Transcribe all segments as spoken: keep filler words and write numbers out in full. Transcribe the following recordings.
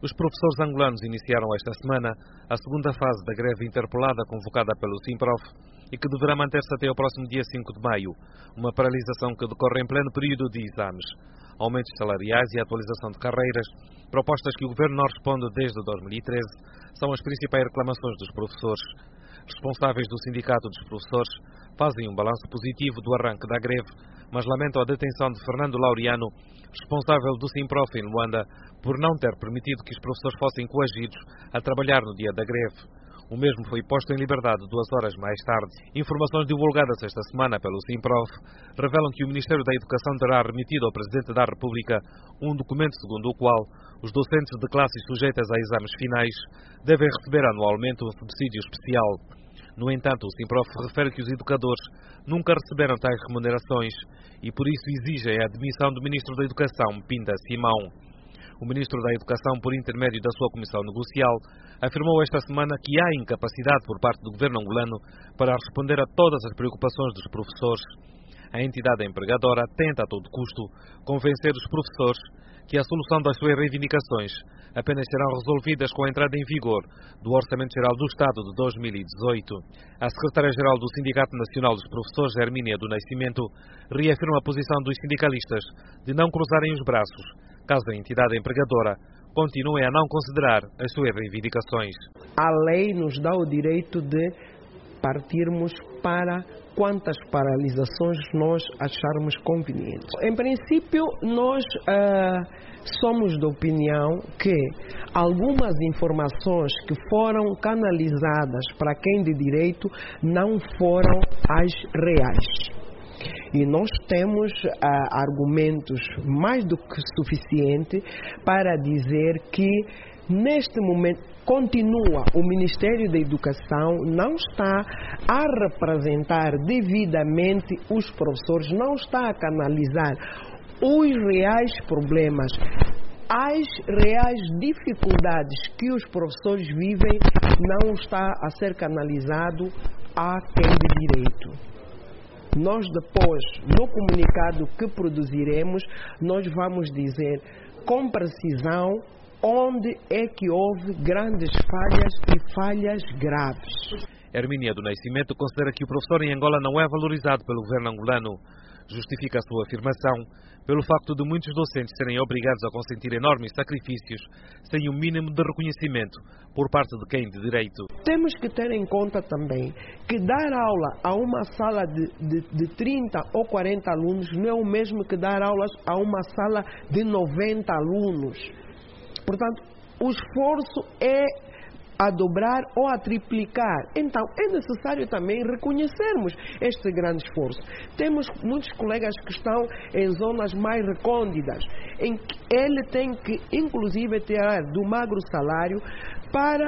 Os professores angolanos iniciaram esta semana a segunda fase da greve interpelada convocada pelo Simprof e que deverá manter-se até ao próximo dia cinco de maio, uma paralisação que decorre em pleno período de exames. Aumentos salariais e atualização de carreiras, propostas que o Governo não responde desde dois mil e treze, são as principais reclamações dos professores. Responsáveis do Sindicato dos Professores fazem um balanço positivo do arranque da greve, mas lamentam a detenção de Fernando Laureano, responsável do Simprof em Luanda, por não ter permitido que os professores fossem coagidos a trabalhar no dia da greve. O mesmo foi posto em liberdade duas horas mais tarde. Informações divulgadas esta semana pelo Simprof revelam que o Ministério da Educação terá remetido ao Presidente da República um documento segundo o qual os docentes de classes sujeitas a exames finais devem receber anualmente um subsídio especial. No entanto, o Simprof refere que os educadores nunca receberam tais remunerações e por isso exigem a admissão do Ministro da Educação, Pinda Simão. O Ministro da Educação, por intermédio da sua Comissão Negocial, afirmou esta semana que há incapacidade por parte do governo angolano para responder a todas as preocupações dos professores. A entidade empregadora tenta a todo custo convencer os professores que a solução das suas reivindicações apenas serão resolvidas com a entrada em vigor do Orçamento Geral do Estado de dois mil e dezoito. A secretária-geral do Sindicato Nacional dos Professores, Hermínia do Nascimento, reafirma a posição dos sindicalistas de não cruzarem os braços caso a entidade empregadora continue a não considerar as suas reivindicações. A lei nos dá o direito de partirmos para quantas paralisações nós acharmos convenientes. Em princípio, nós uh, somos da opinião que algumas informações que foram canalizadas para quem de direito não foram as reais. E nós temos uh, argumentos mais do que suficientes para dizer que, neste momento, continua, o Ministério da Educação não está a representar devidamente os professores, não está a canalizar os reais problemas, as reais dificuldades que os professores vivem, não está a ser canalizado a quem de direito. Nós depois, no comunicado que produziremos, nós vamos dizer com precisão onde é que houve grandes falhas e falhas graves. Hermínia do Nascimento considera que o professor em Angola não é valorizado pelo governo angolano. Justifica a sua afirmação pelo facto de muitos docentes serem obrigados a consentir enormes sacrifícios sem o mínimo de reconhecimento por parte de quem de direito. Temos que ter em conta também que dar aula a uma sala de, de, de trinta ou quarenta alunos não é o mesmo que dar aulas a uma sala de noventa alunos. Portanto, o esforço é a dobrar ou a triplicar. Então, é necessário também reconhecermos este grande esforço. Temos muitos colegas que estão em zonas mais recônditas, em que ele tem que, inclusive, tirar do magro salário para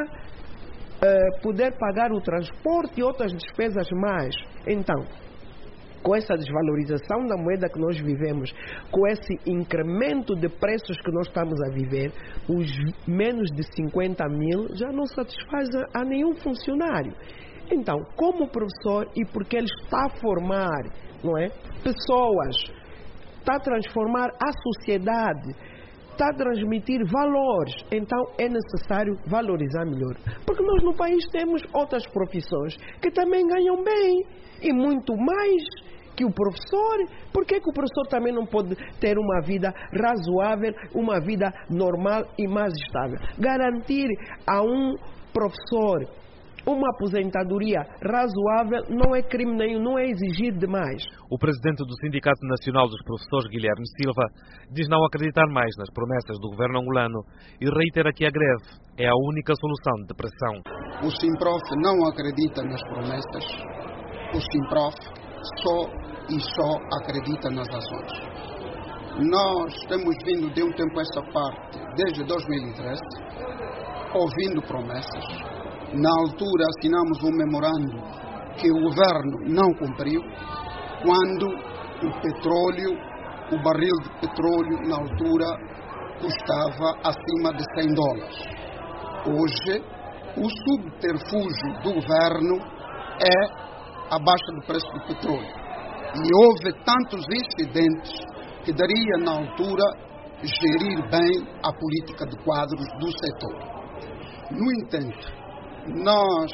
uh, poder pagar o transporte e outras despesas mais. Então, com essa desvalorização da moeda que nós vivemos, com esse incremento de preços que nós estamos a viver, os menos de cinquenta mil já não satisfaz a nenhum funcionário. Então, como professor, e porque ele está a formar, não é, pessoas, está a transformar a sociedade, está a transmitir valores, então é necessário valorizar melhor. Porque nós no país temos outras profissões que também ganham bem e muito mais que o professor. Por que que o professor também não pode ter uma vida razoável, uma vida normal e mais estável? Garantir a um professor uma aposentadoria razoável não é crime nenhum, não é exigir demais. O presidente do Sindicato Nacional dos Professores, Guilherme Silva, diz não acreditar mais nas promessas do governo angolano e reitera que a greve é a única solução de pressão. O Simprof não acredita nas promessas, o Simprof só e só acredita nas ações. Nós temos vindo de um tempo a essa parte, desde dois mil e treze, ouvindo promessas. Na altura assinamos um memorando que o governo não cumpriu, quando o petróleo, o barril de petróleo na altura custava acima de cem dólares. Hoje, o subterfúgio do governo é a baixa do preço do petróleo. E houve tantos incidentes que daria na altura gerir bem a política de quadros do setor. No entanto, nós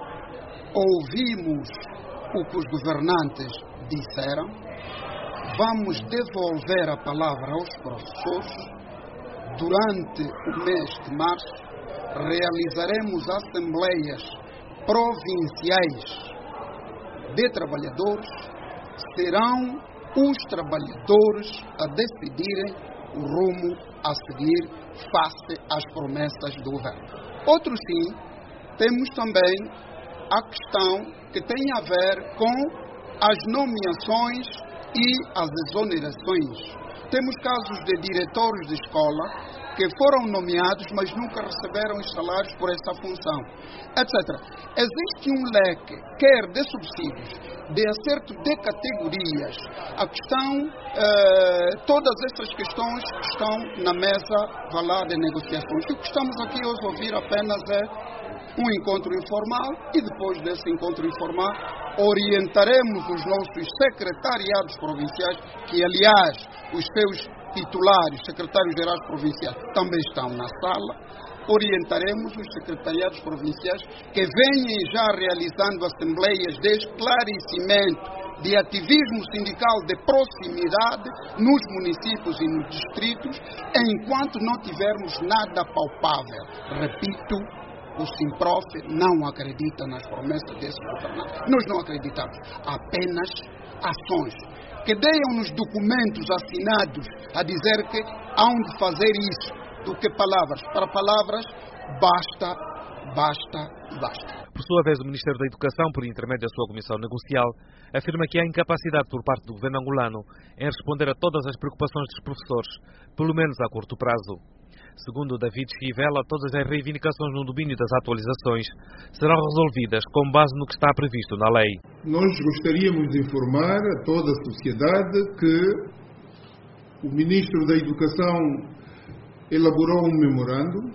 ouvimos o que os governantes disseram, vamos devolver a palavra aos professores. Durante o mês de março, realizaremos assembleias provinciais de trabalhadores. Serão os trabalhadores a decidirem o rumo a seguir face às promessas do governo. Outro sim, temos também a questão que tem a ver com as nomeações e as exonerações. Temos casos de diretores de escola que foram nomeados, mas nunca receberam os salários por essa função, etcétera. Existe um leque, quer de subsídios, de acerto de categorias, a questão, eh, todas essas questões estão na mesa vá lá, de negociações. E o que estamos aqui hoje a ouvir apenas é um encontro informal e depois desse encontro informal orientaremos os nossos secretariados provinciais, que aliás os seus titulares, secretários-gerais provinciais, também estão na sala. Orientaremos os secretariados provinciais que venham já realizando assembleias de esclarecimento, de ativismo sindical de proximidade nos municípios e nos distritos, enquanto não tivermos nada palpável. Repito, o Simprof não acredita nas promessas desse governante. Nós não acreditamos, apenas ações. Que deem nos documentos assinados a dizer que hão de fazer isso, do que palavras. Para palavras, basta, basta e basta. Por sua vez, o Ministério da Educação, por intermédio da sua Comissão Negocial, afirma que há incapacidade por parte do governo angolano em responder a todas as preocupações dos professores, pelo menos a curto prazo. Segundo David Chivela, todas as reivindicações no domínio das atualizações serão resolvidas com base no que está previsto na lei. Nós gostaríamos de informar a toda a sociedade que o Ministro da Educação elaborou um memorando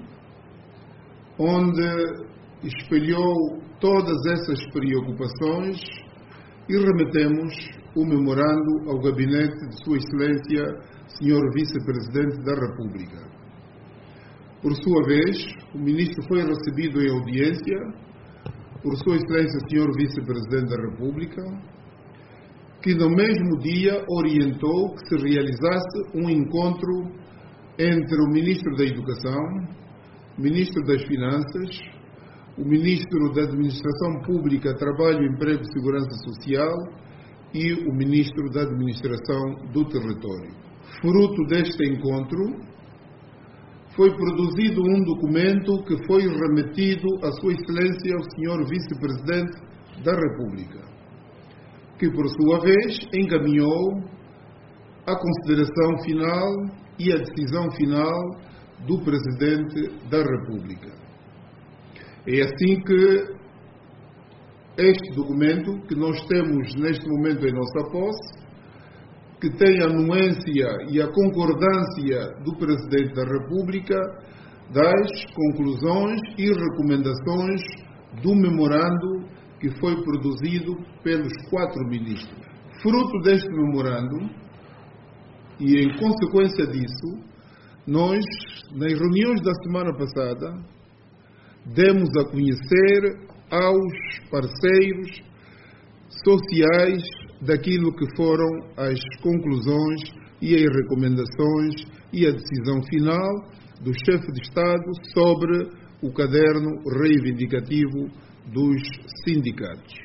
onde espelhou todas essas preocupações e remetemos o memorando ao gabinete de Sua Excelência, senhor Vice-Presidente da República. Por sua vez, o Ministro foi recebido em audiência por Sua Excelência, senhor Vice-Presidente da República, que no mesmo dia orientou que se realizasse um encontro entre o Ministro da Educação, o Ministro das Finanças, o Ministro da Administração Pública, Trabalho, Emprego e Segurança Social e o Ministro da Administração do Território. Fruto deste encontro, foi produzido um documento que foi remetido à Sua Excelência, o senhor Vice-Presidente da República, que, por sua vez, encaminhou a consideração final e a decisão final do Presidente da República. É assim que este documento, que nós temos neste momento em nossa posse, que tem a anuência e a concordância do Presidente da República das conclusões e recomendações do memorando que foi produzido pelos quatro ministros. Fruto deste memorando, e em consequência disso, nós, nas reuniões da semana passada, demos a conhecer aos parceiros sociais daquilo que foram as conclusões e as recomendações e a decisão final do chefe de Estado sobre o caderno reivindicativo dos sindicatos,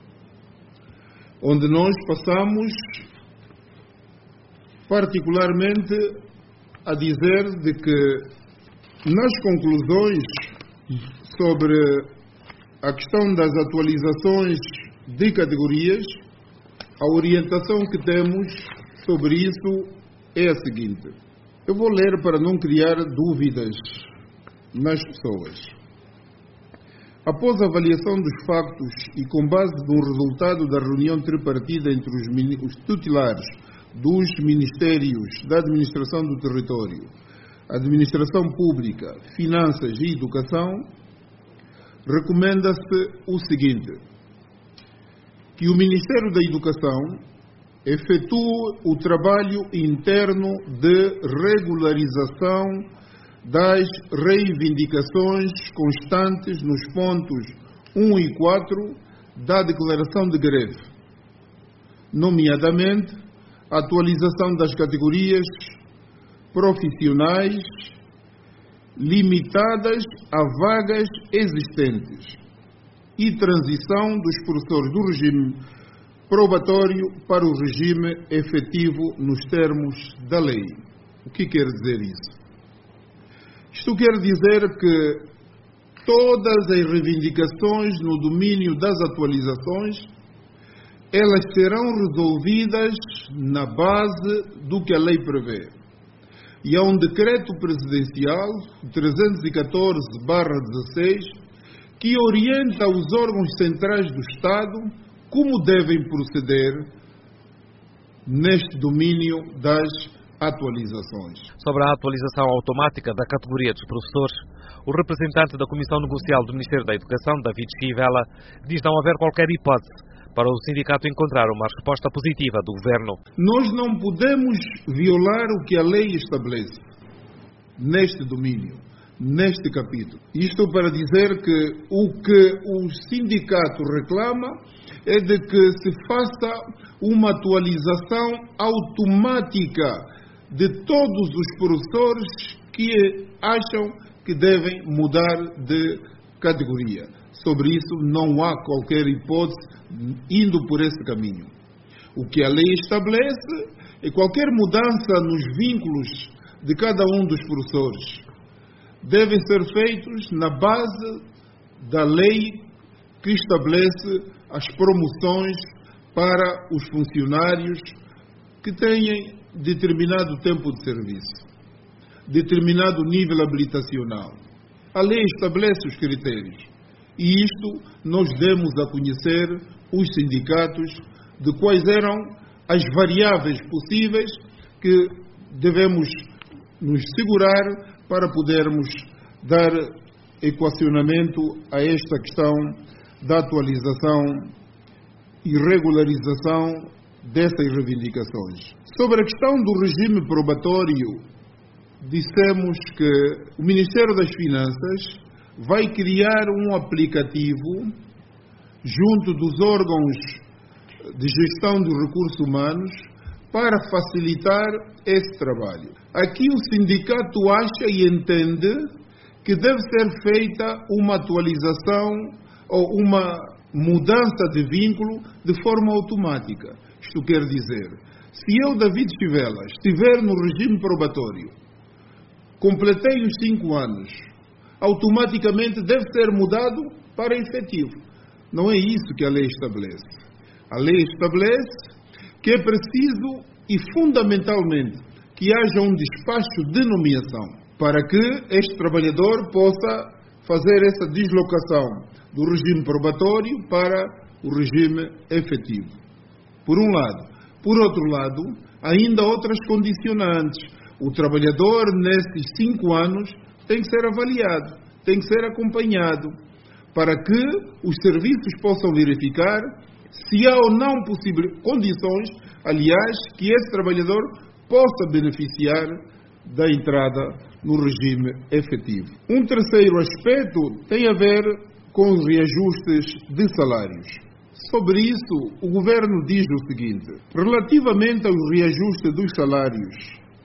onde nós passamos particularmente a dizer de que nas conclusões sobre a questão das atualizações de categorias, a orientação que temos sobre isso é a seguinte. Eu vou ler para não criar dúvidas nas pessoas. Após a avaliação dos factos e com base no resultado da reunião tripartida entre os, os tutelares dos Ministérios da Administração do Território, Administração Pública, Finanças e Educação, recomenda-se o seguinte: que o Ministério da Educação efetue o trabalho interno de regularização das reivindicações constantes nos pontos um e quatro da declaração de greve, nomeadamente a atualização das categorias profissionais limitadas a vagas existentes e transição dos professores do regime probatório para o regime efetivo nos termos da lei. O que quer dizer isso? Isto quer dizer que todas as reivindicações no domínio das atualizações, elas serão resolvidas na base do que a lei prevê. E há um decreto presidencial, trezentos e catorze barra dezesseis, que orienta os órgãos centrais do Estado como devem proceder neste domínio das atualizações. Sobre a atualização automática da categoria dos professores, o representante da Comissão Negocial do Ministério da Educação, David Chivela, diz não haver qualquer hipótese para o sindicato encontrar uma resposta positiva do governo. Nós não podemos violar o que a lei estabelece neste domínio, neste capítulo. Isto para dizer que o que o sindicato reclama é de que se faça uma atualização automática de todos os professores que acham que devem mudar de categoria. Sobre isso não há qualquer hipótese indo por esse caminho. O que a lei estabelece é qualquer mudança nos vínculos de cada um dos professores devem ser feitos na base da lei que estabelece as promoções para os funcionários que têm determinado tempo de serviço, determinado nível habilitacional. A lei estabelece os critérios e isto nós demos a conhecer os sindicatos de quais eram as variáveis possíveis que devemos nos segurar para podermos dar equacionamento a esta questão da atualização e regularização dessas reivindicações. Sobre a questão do regime probatório, dissemos que o Ministério das Finanças vai criar um aplicativo junto dos órgãos de gestão dos recursos humanos para facilitar esse trabalho. Aqui o sindicato acha e entende que deve ser feita uma atualização ou uma mudança de vínculo de forma automática. Isto quer dizer, se eu, David Chivela, estiver no regime probatório, completei os cinco anos, automaticamente deve ser mudado para efetivo. Não é isso que a lei estabelece. A lei estabelece que é preciso e fundamentalmente que haja um despacho de nomeação para que este trabalhador possa fazer essa deslocação do regime probatório para o regime efetivo. Por um lado. Por outro lado, ainda outras condicionantes. O trabalhador, nesses cinco anos, tem que ser avaliado, tem que ser acompanhado, para que os serviços possam verificar se há ou não possíveis condições, aliás, que esse trabalhador possa beneficiar da entrada no regime efetivo. Um terceiro aspecto tem a ver com os reajustes de salários. Sobre isso, o Governo diz o seguinte: relativamente aos reajustes dos salários,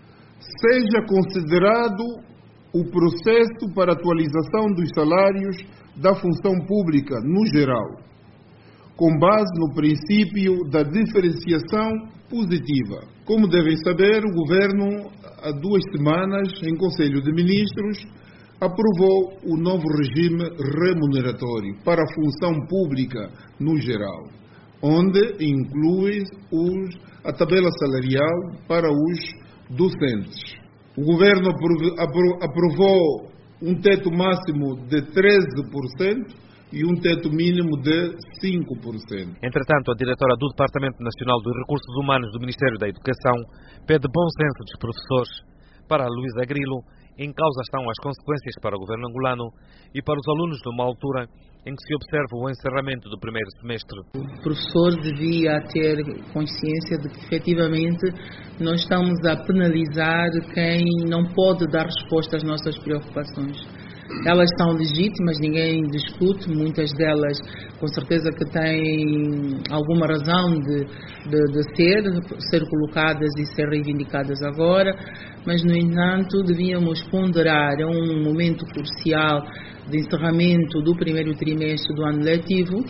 seja considerado o processo para atualização dos salários da função pública no geral, com base no princípio da diferenciação positiva. Como devem saber, o Governo, há duas semanas, em Conselho de Ministros, aprovou o novo regime remuneratório para a função pública no geral, onde inclui os, a tabela salarial para os docentes. O Governo aprovou um teto máximo de treze por cento e um teto mínimo de cinco por cento. Entretanto, a diretora do Departamento Nacional dos Recursos Humanos do Ministério da Educação pede bom senso dos professores. Para Luísa Grilo, Em causa estão as consequências para o governo angolano e para os alunos numa altura em que se observa o encerramento do primeiro semestre. O professor devia ter consciência de que, efetivamente, nós estamos a penalizar quem não pode dar resposta às nossas preocupações. Elas são legítimas, ninguém discute, muitas delas com certeza que têm alguma razão de, de, de ser, ser colocadas e ser reivindicadas agora, mas no entanto devíamos ponderar, é um momento crucial de encerramento do primeiro trimestre do ano letivo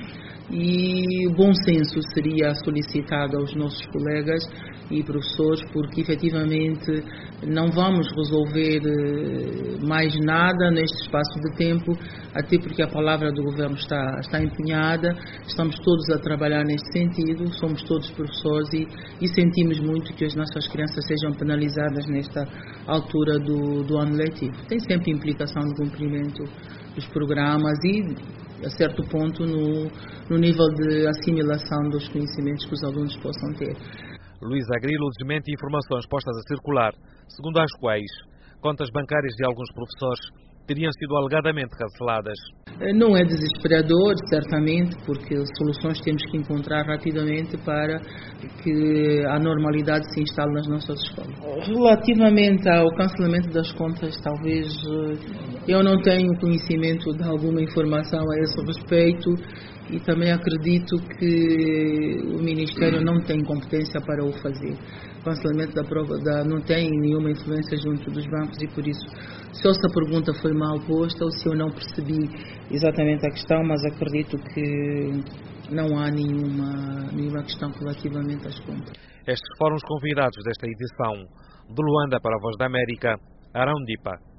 e bom senso seria solicitado aos nossos colegas e professores, porque efetivamente não vamos resolver mais nada neste espaço de tempo, até porque a palavra do governo está, está empenhada, estamos todos a trabalhar neste sentido, somos todos professores e, e sentimos muito que as nossas crianças sejam penalizadas nesta altura do, do ano letivo. Tem sempre implicação no cumprimento dos programas e, a certo ponto, no, no nível de assimilação dos conhecimentos que os alunos possam ter. Luísa Grilo desmente informações postas a circular, segundo as quais contas bancárias de alguns professores teriam sido alegadamente canceladas. Não é desesperador, certamente, porque soluções temos que encontrar rapidamente para que a normalidade se instale nas nossas escolas. Relativamente ao cancelamento das contas, talvez eu não tenho conhecimento de alguma informação a esse respeito e também acredito que o Ministério não tem competência para o fazer. O cancelamento da prova da, não tem nenhuma influência junto dos bancos e por isso, se essa pergunta foi mal posta ou se eu não percebi exatamente a questão, mas acredito que não há nenhuma, nenhuma questão relativamente às contas. Estes foram os convidados desta edição. De Luanda para a Voz da América, Arão Dipa.